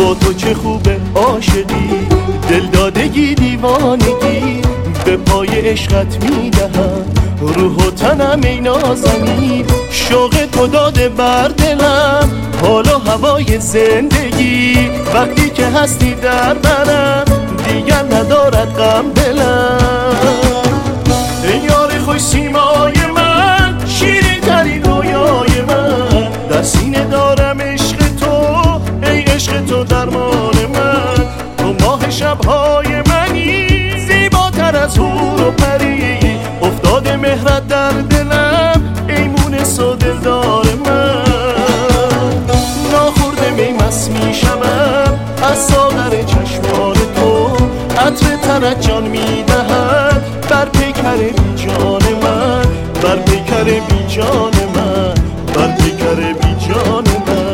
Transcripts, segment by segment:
با تو چه خوبه عاشقی، دلدادگی دیوانگی، به پای عشقت میدهم روح و تنم ای نازنین. شوق تو داده بر دلم حال و هوای زندگی، وقتی که هستی در برم دیگر ندارد غم دلم. ای یار خوش سیمای من، شیرین ترین رویای من، در سینه دارم عشق تو، ای عشق تو درمان من. تو ماه شبهای منی، زیباتر از حور و پری، افتاده مهرت در دلم ای مونس و دلدار من. ناخورده می مست میشم از ساغر چشمان تو، عطر تنت جان میدهد بر پیکر بی جان من، بر پیکر بی جان من، بر پیکر بی جان من.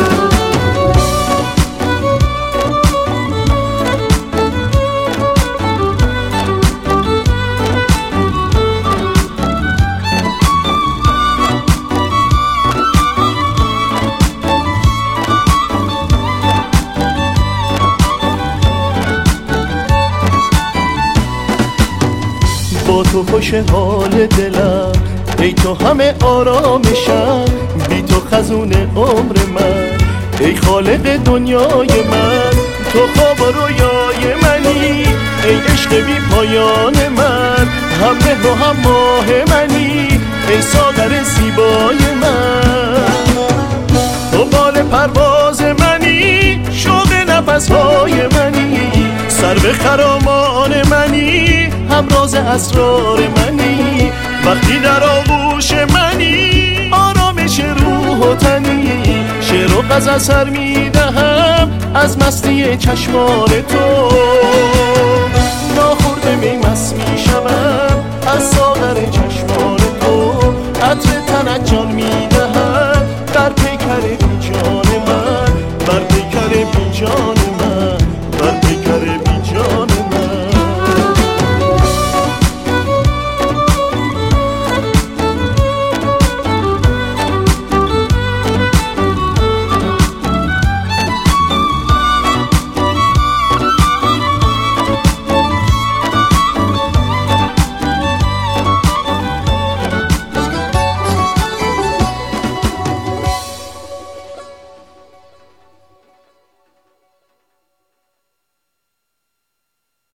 با تو خوش حال دلم، ای تو همه آرامشم، بی تو خزون عمر من، ای خالق دنیای من. تو خواب و رویای منی، ای عشق بی پایان من، هم مهر و هم ماه منی، ای ساغر زیبای من. تو بال پرواز منی، شوق نفسهای منی، سرو خرامان منی، همراز اسرار منی. وقتی در آغوش منی، آرامش روح و تنی، شعر و غزل سر میدهم از مستی چشمان تو. ناخورده می مست میشم از ساغر چشمان تو، عطر تنت جان میدهم بر پیکر